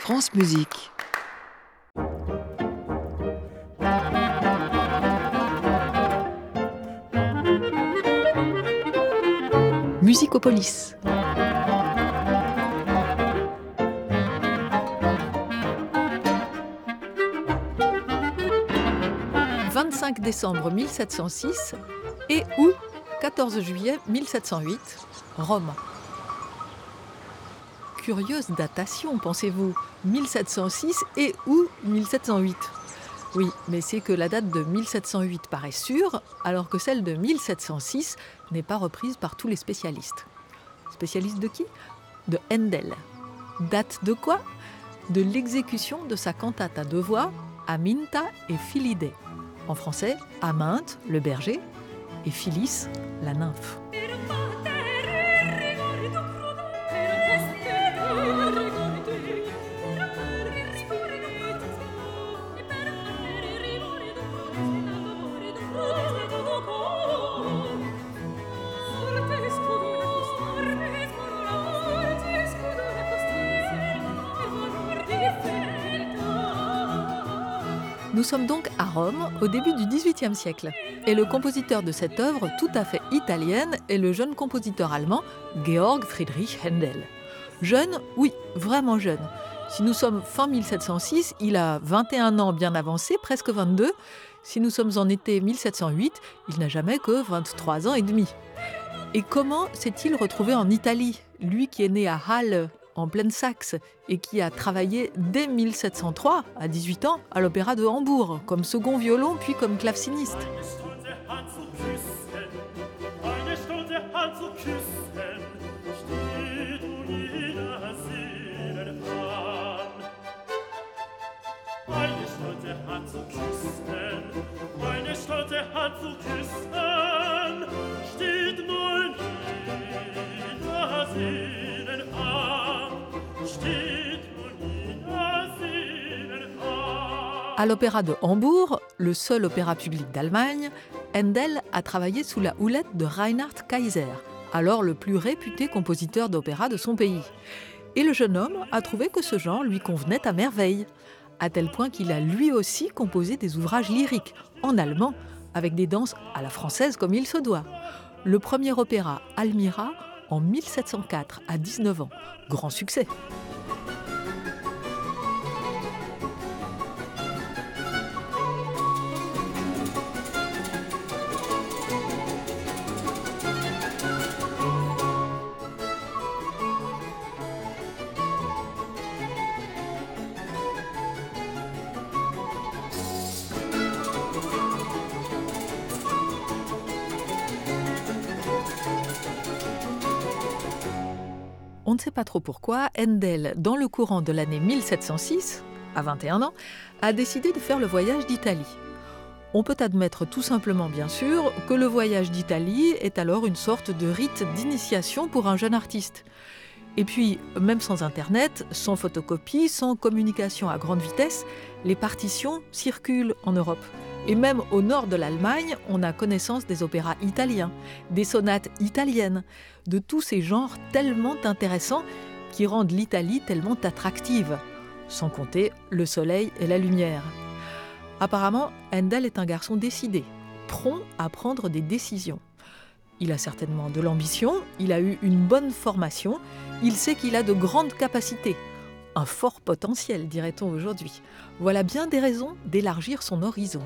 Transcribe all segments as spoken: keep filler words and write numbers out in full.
France Musique. Musicopolis. vingt-cinq décembre mille sept cent six et août quatorze juillet mille sept cent huit, Rome. Curieuse datation, pensez-vous, mille sept cent six et août mille sept cent huit. Oui, mais c'est que la date de mille sept cent huit paraît sûre, alors que celle de mille sept cent six n'est pas reprise par tous les spécialistes. Spécialistes de qui ? De Handel. Date de quoi ? De l'exécution de sa cantate à deux voix, Aminta et Philidé. En français, Aminte, le berger, et Phyllis, la nymphe. Nous sommes donc à Rome au début du dix-huitième siècle. Et le compositeur de cette œuvre tout à fait italienne est le jeune compositeur allemand Georg Friedrich Händel. Jeune, oui, vraiment jeune. Si nous sommes fin mille sept cent six, il a vingt et un ans bien avancés, presque vingt-deux. Si nous sommes en été mille sept cent huit, il n'a jamais que vingt-trois ans et demi. Et comment s'est-il retrouvé en Italie, lui qui est né à Halle, en pleine Saxe, et qui a travaillé dès mille sept cent trois, à dix-huit ans, à l'Opéra de Hambourg, comme second violon puis comme claveciniste. À l'Opéra de Hambourg, le seul opéra public d'Allemagne, Händel a travaillé sous la houlette de Reinhard Kaiser, alors le plus réputé compositeur d'opéra de son pays. Et le jeune homme a trouvé que ce genre lui convenait à merveille, à tel point qu'il a lui aussi composé des ouvrages lyriques, en allemand, avec des danses à la française comme il se doit. Le premier opéra, Almira, en mille sept cent quatre, à dix-neuf ans. Grand succès. On ne sait pas trop pourquoi, Händel, dans le courant de l'année mille sept cent six, à vingt et un ans, a décidé de faire le voyage d'Italie. On peut admettre tout simplement, bien sûr, que le voyage d'Italie est alors une sorte de rite d'initiation pour un jeune artiste. Et puis, même sans Internet, sans photocopie, sans communication à grande vitesse, les partitions circulent en Europe. Et même au nord de l'Allemagne, on a connaissance des opéras italiens, des sonates italiennes, de tous ces genres tellement intéressants qui rendent l'Italie tellement attractive, sans compter le soleil et la lumière. Apparemment, Händel est un garçon décidé, prompt à prendre des décisions. Il a certainement de l'ambition, il a eu une bonne formation, il sait qu'il a de grandes capacités. Un fort potentiel, dirait-on aujourd'hui. Voilà bien des raisons d'élargir son horizon.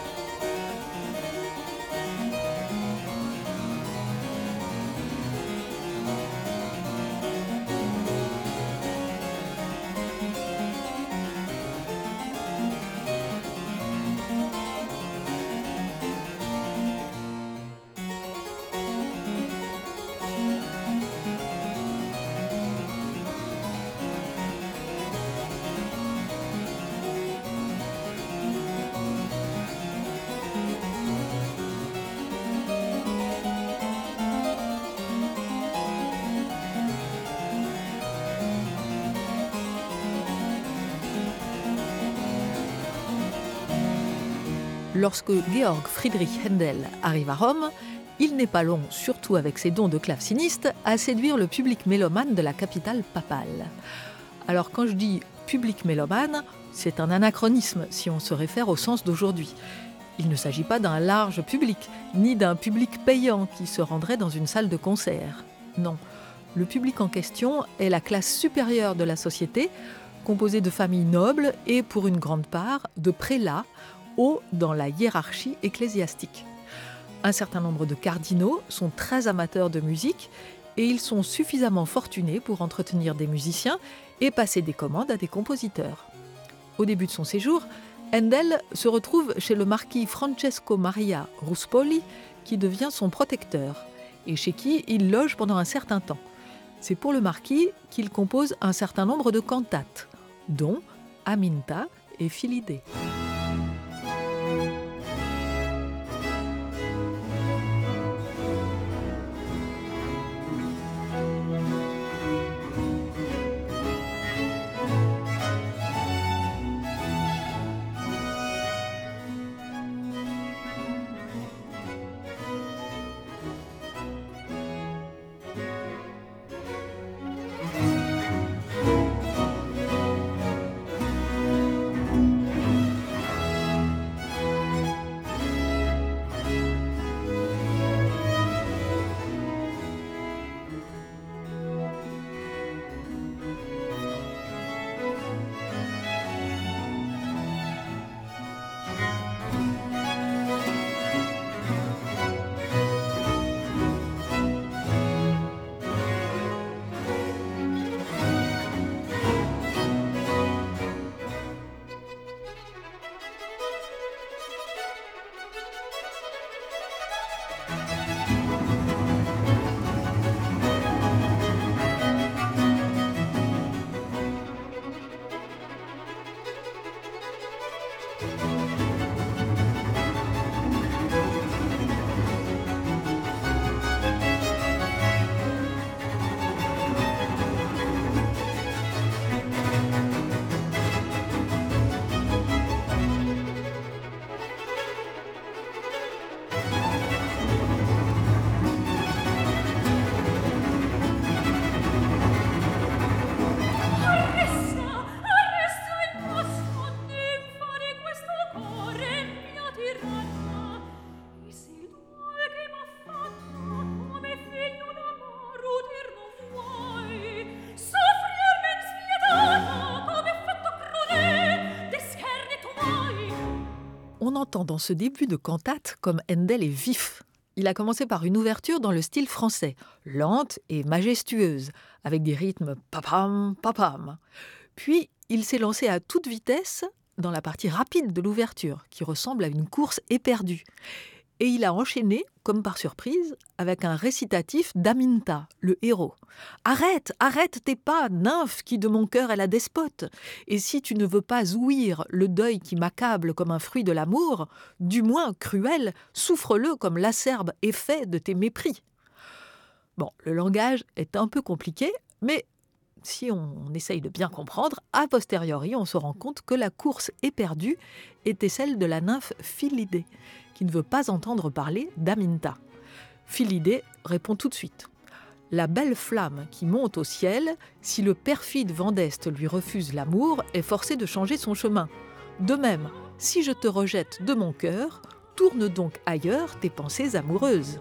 Lorsque Georg Friedrich Händel arrive à Rome, il n'est pas long, surtout avec ses dons de claveciniste, à séduire le public mélomane de la capitale papale. Alors quand je dis public mélomane, c'est un anachronisme si on se réfère au sens d'aujourd'hui. Il ne s'agit pas d'un large public, ni d'un public payant qui se rendrait dans une salle de concert. Non, le public en question est la classe supérieure de la société, composée de familles nobles et, pour une grande part, de prélats, hauts dans la hiérarchie ecclésiastique. Un certain nombre de cardinaux sont très amateurs de musique et ils sont suffisamment fortunés pour entretenir des musiciens et passer des commandes à des compositeurs. Au début de son séjour, Handel se retrouve chez le marquis Francesco Maria Ruspoli, qui devient son protecteur, et chez qui il loge pendant un certain temps. C'est pour le marquis qu'il compose un certain nombre de cantates, dont Aminta et Philidé. On entend dans ce début de cantate comme Handel est vif. Il a commencé par une ouverture dans le style français, lente et majestueuse, avec des rythmes papam, papam. Puis, il s'est lancé à toute vitesse dans la partie rapide de l'ouverture, qui ressemble à une course éperdue. Et il a enchaîné, comme par surprise, avec un récitatif d'Aminta, le héros. « Arrête, arrête tes pas, nymphe qui de mon cœur est la despote. Et si tu ne veux pas ouïr le deuil qui m'accable comme un fruit de l'amour, du moins, cruel, souffre-le comme l'acerbe effet de tes mépris. » Bon, le langage est un peu compliqué, mais si on essaye de bien comprendre, a posteriori, on se rend compte que la course éperdue était celle de la nymphe Philidé, qui ne veut pas entendre parler d'Aminta. Philidé répond tout de suite. La belle flamme qui monte au ciel, si le perfide Vendeste lui refuse l'amour, est forcé de changer son chemin. De même, si je te rejette de mon cœur, tourne donc ailleurs tes pensées amoureuses.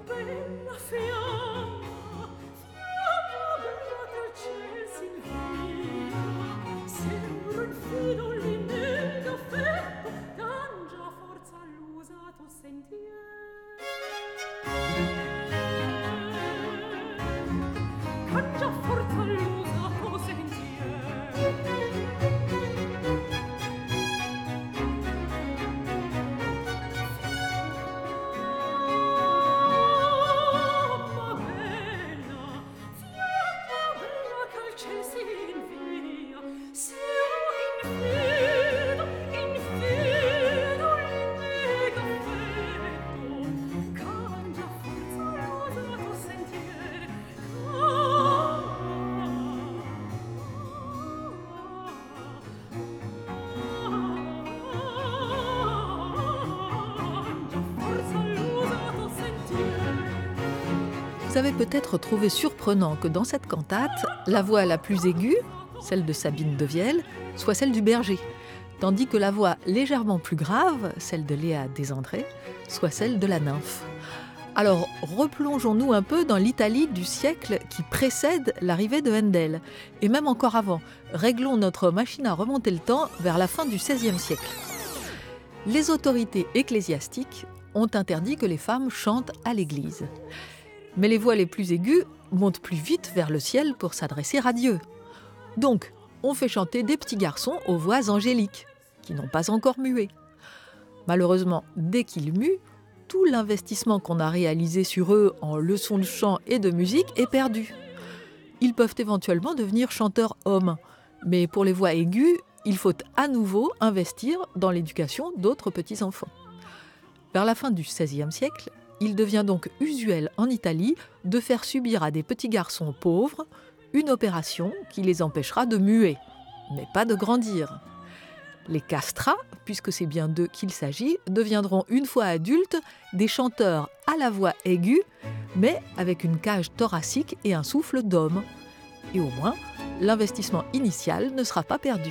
Vous avez peut-être trouvé surprenant que dans cette cantate, la voix la plus aiguë, celle de Sabine de Vielle, soit celle du berger, tandis que la voix légèrement plus grave, celle de Léa Desandré, soit celle de la nymphe. Alors, replongeons-nous un peu dans l'Italie du siècle qui précède l'arrivée de Handel, et même encore avant. Réglons notre machine à remonter le temps vers la fin du seizième siècle. Les autorités ecclésiastiques ont interdit que les femmes chantent à l'église. Mais les voix les plus aiguës montent plus vite vers le ciel pour s'adresser à Dieu. Donc, on fait chanter des petits garçons aux voix angéliques, qui n'ont pas encore mué. Malheureusement, dès qu'ils muent, tout l'investissement qu'on a réalisé sur eux en leçons de chant et de musique est perdu. Ils peuvent éventuellement devenir chanteurs hommes, mais pour les voix aiguës, il faut à nouveau investir dans l'éducation d'autres petits-enfants. Vers la fin du seizième siècle, il devient donc usuel en Italie de faire subir à des petits garçons pauvres une opération qui les empêchera de muer, mais pas de grandir. Les castrats, puisque c'est bien d'eux qu'il s'agit, deviendront une fois adultes des chanteurs à la voix aiguë, mais avec une cage thoracique et un souffle d'homme. Et au moins, l'investissement initial ne sera pas perdu.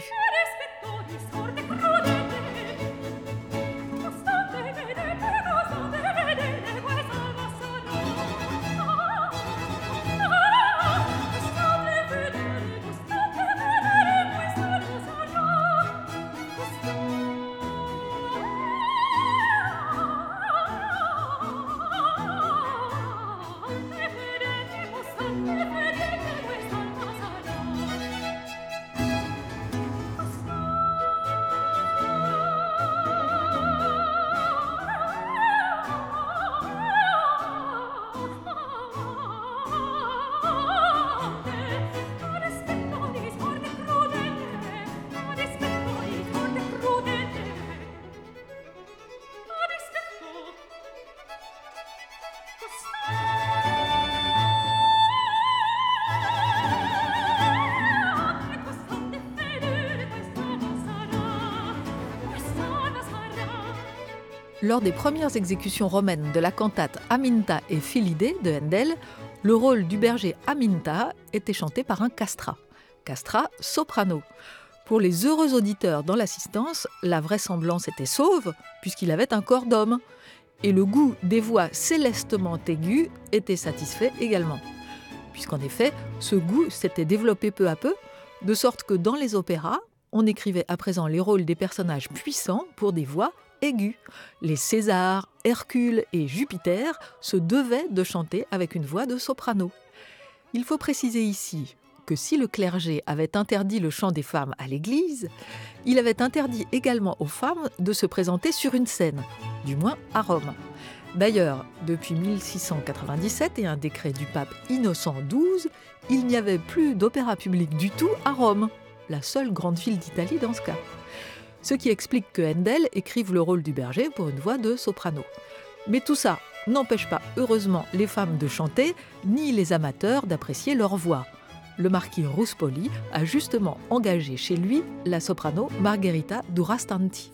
Lors des premières exécutions romaines de la cantate Aminta et Philidé de Handel, le rôle du berger Aminta était chanté par un castrat. Castrat soprano. Pour les heureux auditeurs dans l'assistance, la vraisemblance était sauve, puisqu'il avait un corps d'homme. Et le goût des voix célestement aiguës était satisfait également. Puisqu'en effet, ce goût s'était développé peu à peu, de sorte que dans les opéras, on écrivait à présent les rôles des personnages puissants pour des voix aiguës. Les Césars, Hercule et Jupiter se devaient de chanter avec une voix de soprano. Il faut préciser ici que si le clergé avait interdit le chant des femmes à l'église, il avait interdit également aux femmes de se présenter sur une scène, du moins à Rome. D'ailleurs, depuis mille six cent quatre-vingt-dix-sept et un décret du pape Innocent douze, il n'y avait plus d'opéra public du tout à Rome, la seule grande ville d'Italie dans ce cas. Ce qui explique que Handel écrive le rôle du berger pour une voix de soprano. Mais tout ça n'empêche pas, heureusement, les femmes de chanter, ni les amateurs d'apprécier leur voix. Le marquis Ruspoli a justement engagé chez lui la soprano Margherita Durastanti.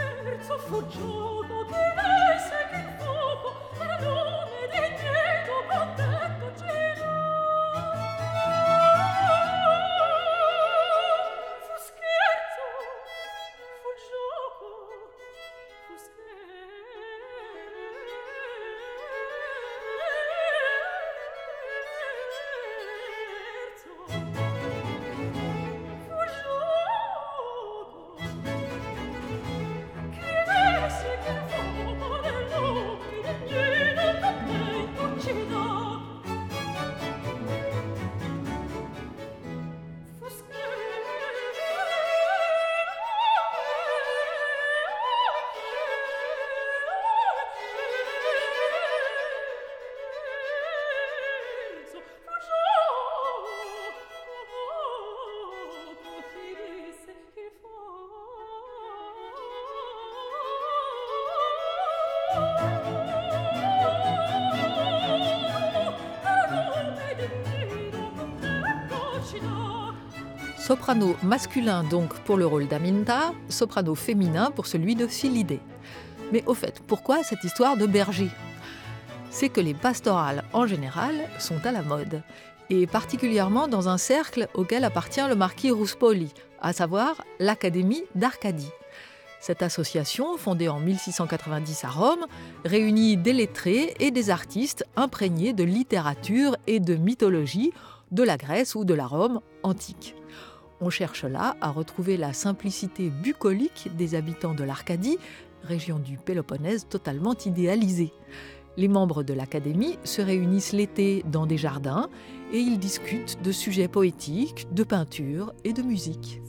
Soprano masculin donc pour le rôle d'Aminta, soprano féminin pour celui de Philidé. Mais au fait, pourquoi cette histoire de berger ? C'est que les pastorales en général sont à la mode. et particulièrement dans un cercle auquel appartient le marquis Ruspoli, à savoir l'Académie d'Arcadie. Cette association, fondée en mille six cent quatre-vingt-dix à Rome, réunit des lettrés et des artistes imprégnés de littérature et de mythologie de la Grèce ou de la Rome antique. On cherche là à retrouver la simplicité bucolique des habitants de l'Arcadie, région du Péloponnèse totalement idéalisée. Les membres de l'Académie se réunissent l'été dans des jardins et ils discutent de sujets poétiques, de peinture et de musique.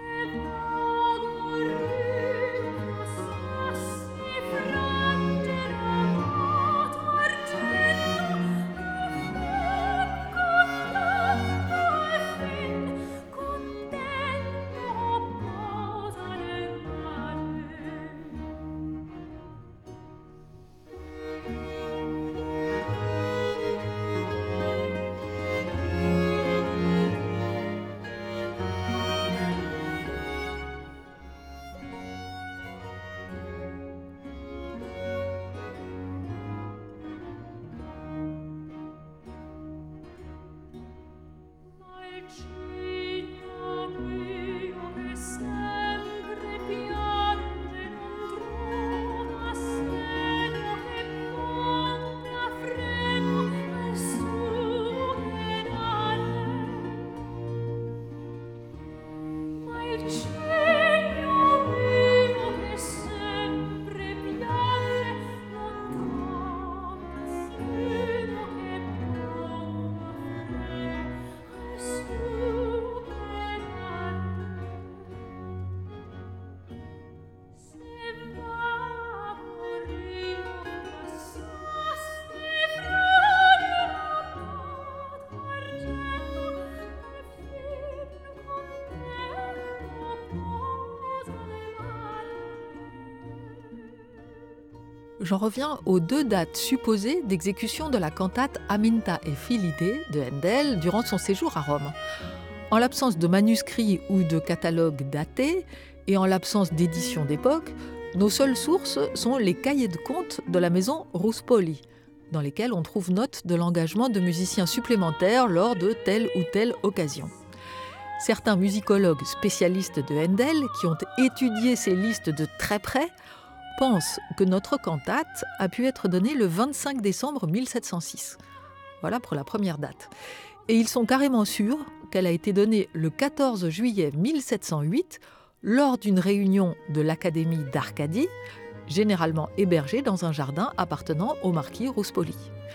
J'en reviens aux deux dates supposées d'exécution de la cantate Aminta et Philidé de Handel durant son séjour à Rome. En l'absence de manuscrits ou de catalogues datés et en l'absence d'éditions d'époque, nos seules sources sont les cahiers de comptes de la maison Ruspoli, dans lesquels on trouve note de l'engagement de musiciens supplémentaires lors de telle ou telle occasion. Certains musicologues spécialistes de Handel, qui ont étudié ces listes de très près, pensent que notre cantate a pu être donnée le vingt-cinq décembre mille sept cent six. Voilà pour la première date. Et ils sont carrément sûrs qu'elle a été donnée le quatorze juillet mille sept cent huit lors d'une réunion de l'Académie d'Arcadie, généralement hébergée dans un jardin appartenant au marquis Ruspoli.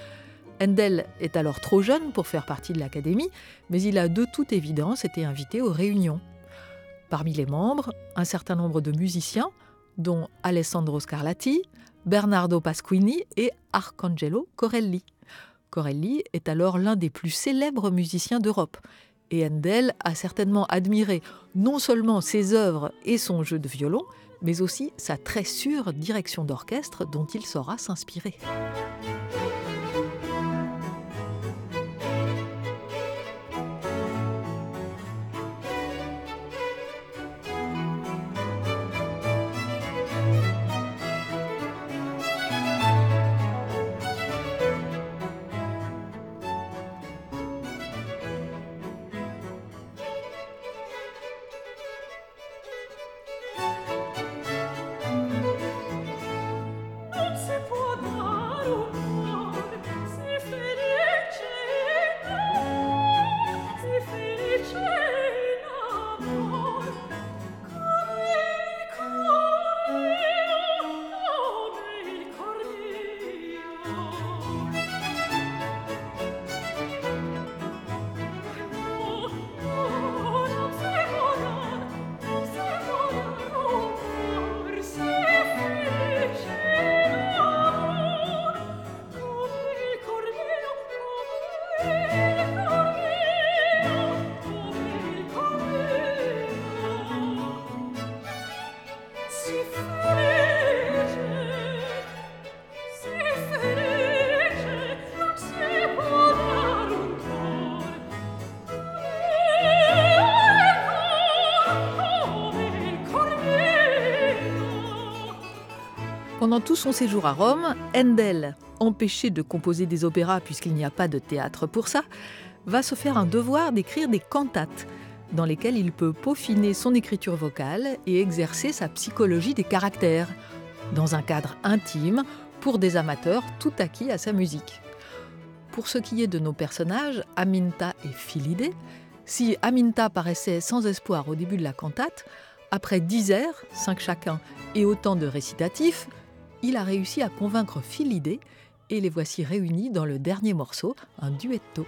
Handel est alors trop jeune pour faire partie de l'Académie, mais il a de toute évidence été invité aux réunions. Parmi les membres, un certain nombre de musiciens, dont Alessandro Scarlatti, Bernardo Pasquini et Arcangelo Corelli. Corelli est alors l'un des plus célèbres musiciens d'Europe, et Handel a certainement admiré non seulement ses œuvres et son jeu de violon, mais aussi sa très sûre direction d'orchestre dont il saura s'inspirer. Pendant tout son séjour à Rome, Handel, empêché de composer des opéras puisqu'il n'y a pas de théâtre pour ça, va se faire un devoir d'écrire des cantates, dans lesquelles il peut peaufiner son écriture vocale et exercer sa psychologie des caractères, dans un cadre intime, pour des amateurs tout acquis à sa musique. Pour ce qui est de nos personnages, Aminta et Philidé, si Aminta paraissait sans espoir au début de la cantate, après dix airs, cinq chacun, et autant de récitatifs, il a réussi à convaincre Philidé, et les voici réunis dans le dernier morceau, un duetto.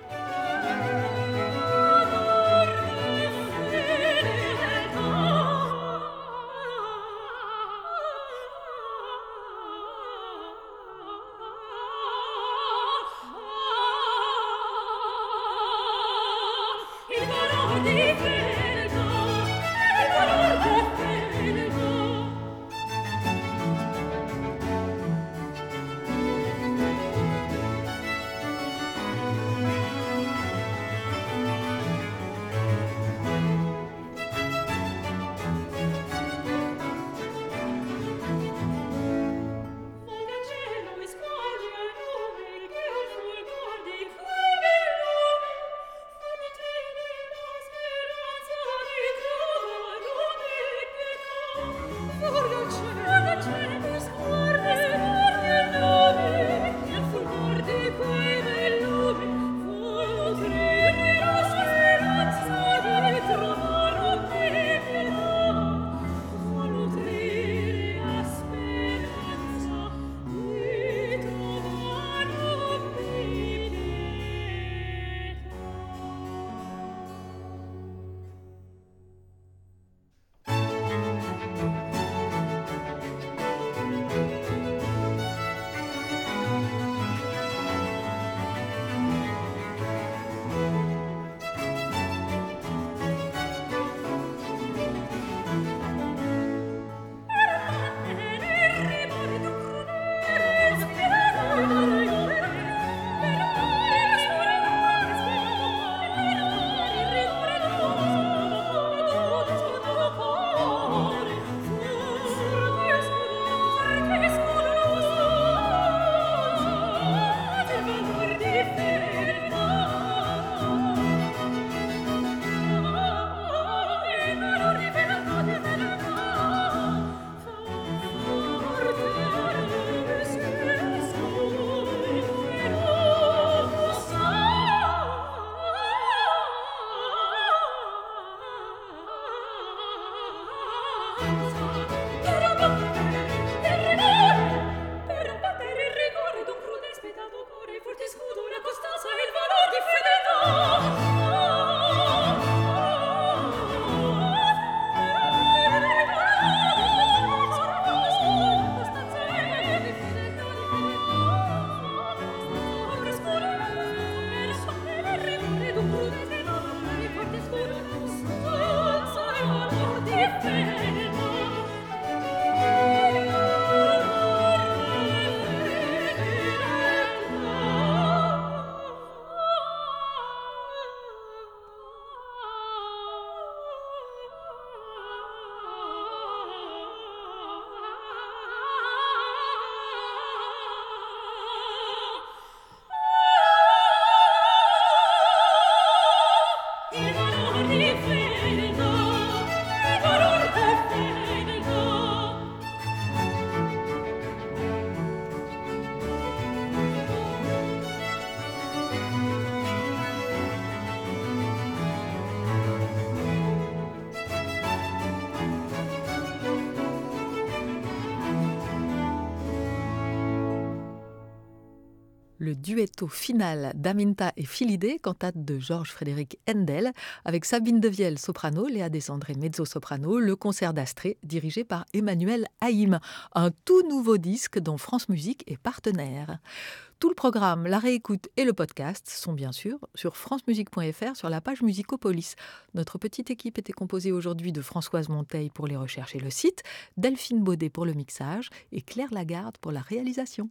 Le duetto final d'Aminta et Philidé, cantate de Georges Frédéric Händel, avec Sabine Devielle, soprano, Léa Desandré, mezzo-soprano, le concert d'Astrée, dirigé par Emmanuel Haïm, un tout nouveau disque dont France Musique est partenaire. Tout le programme, la réécoute et le podcast sont bien sûr sur francemusique point f r sur la page Musicopolis. Notre petite équipe était composée aujourd'hui de Françoise Monteil pour les recherches et le site, Delphine Baudet pour le mixage et Claire Lagarde pour la réalisation.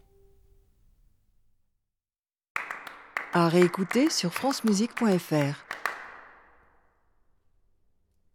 À réécouter sur francemusique point f r.